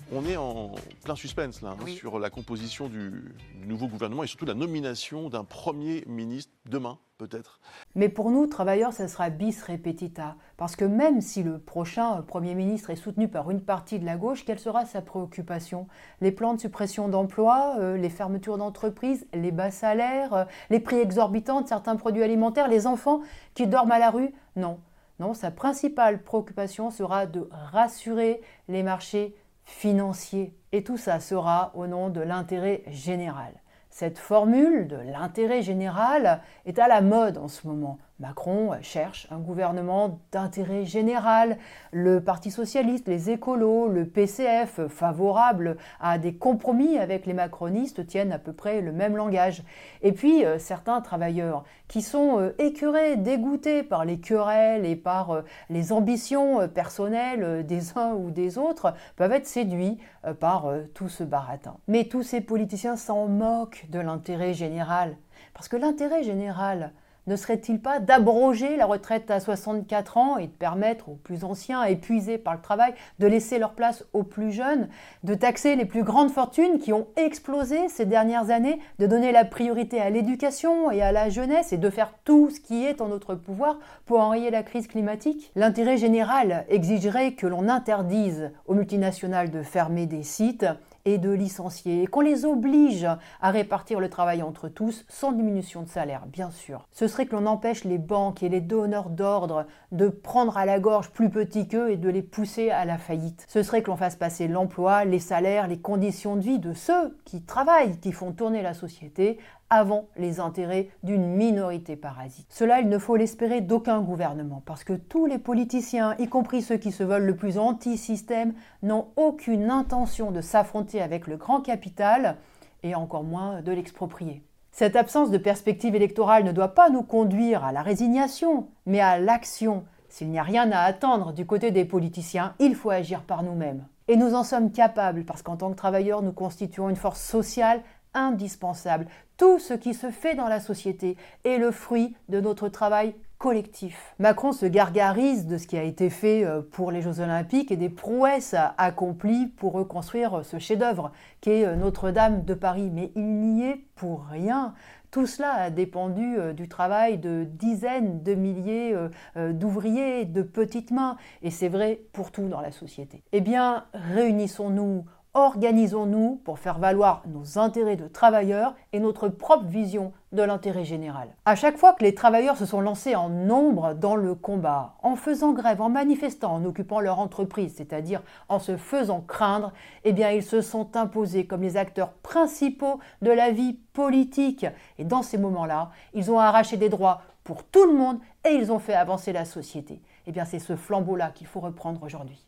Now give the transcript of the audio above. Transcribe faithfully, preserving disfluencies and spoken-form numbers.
On est en plein suspense là, hein, Oui. sur la composition du, du nouveau gouvernement et surtout la nomination d'un Premier ministre demain, peut-être. Mais pour nous, travailleurs, ça sera bis repetita. Parce que même si le prochain Premier ministre est soutenu par une partie de la gauche, quelle sera sa préoccupation? Les plans de suppression d'emplois, euh, les fermetures d'entreprises, les bas salaires, euh, les prix exorbitants de certains produits alimentaires, les enfants qui dorment à la rue? Non. Non, sa principale préoccupation sera de rassurer les marchés financiers. Et tout ça sera au nom de l'intérêt général. Cette formule de l'intérêt général est à la mode en ce moment. Macron cherche un gouvernement d'intérêt général. Le Parti socialiste, les écolos, le P C F, favorables à des compromis avec les macronistes, tiennent à peu près le même langage. Et puis, euh, certains travailleurs qui sont euh, écœurés, dégoûtés par les querelles et par euh, les ambitions euh, personnelles euh, des uns ou des autres, peuvent être séduits euh, par euh, tout ce baratin. Mais tous ces politiciens s'en moquent de l'intérêt général. Parce que l'intérêt général, ne serait-il pas d'abroger la retraite à soixante-quatre ans et de permettre aux plus anciens, épuisés par le travail, de laisser leur place aux plus jeunes, de taxer les plus grandes fortunes qui ont explosé ces dernières années, de donner la priorité à l'éducation et à la jeunesse et de faire tout ce qui est en notre pouvoir pour enrayer la crise climatique? L'intérêt général exigerait que l'on interdise aux multinationales de fermer des sites et de licencier, et qu'on les oblige à répartir le travail entre tous sans diminution de salaire, bien sûr. Ce serait que l'on empêche les banques et les donneurs d'ordre de prendre à la gorge plus petits qu'eux et de les pousser à la faillite. Ce serait que l'on fasse passer l'emploi, les salaires, les conditions de vie de ceux qui travaillent, qui font tourner la société, avant les intérêts d'une minorité parasite. Cela, il ne faut l'espérer d'aucun gouvernement, parce que tous les politiciens, y compris ceux qui se veulent le plus anti-système, n'ont aucune intention de s'affronter avec le grand capital, et encore moins de l'exproprier. Cette absence de perspective électorale ne doit pas nous conduire à la résignation, mais à l'action. S'il n'y a rien à attendre du côté des politiciens, il faut agir par nous-mêmes. Et nous en sommes capables, parce qu'en tant que travailleurs, nous constituons une force sociale indispensable. Tout ce qui se fait dans la société est le fruit de notre travail collectif. Macron se gargarise de ce qui a été fait pour les Jeux Olympiques et des prouesses accomplies pour reconstruire ce chef-d'œuvre qu'est Notre-Dame de Paris. Mais il n'y est pour rien. Tout cela a dépendu du travail de dizaines de milliers d'ouvriers, de petites mains. Et c'est vrai pour tout dans la société. Eh bien, réunissons-nous. Organisons-nous pour faire valoir nos intérêts de travailleurs et notre propre vision de l'intérêt général. À chaque fois que les travailleurs se sont lancés en nombre dans le combat, en faisant grève, en manifestant, en occupant leur entreprise, c'est-à-dire en se faisant craindre, eh bien ils se sont imposés comme les acteurs principaux de la vie politique. Et dans ces moments-là, ils ont arraché des droits pour tout le monde et ils ont fait avancer la société. Eh bien c'est ce flambeau-là qu'il faut reprendre aujourd'hui.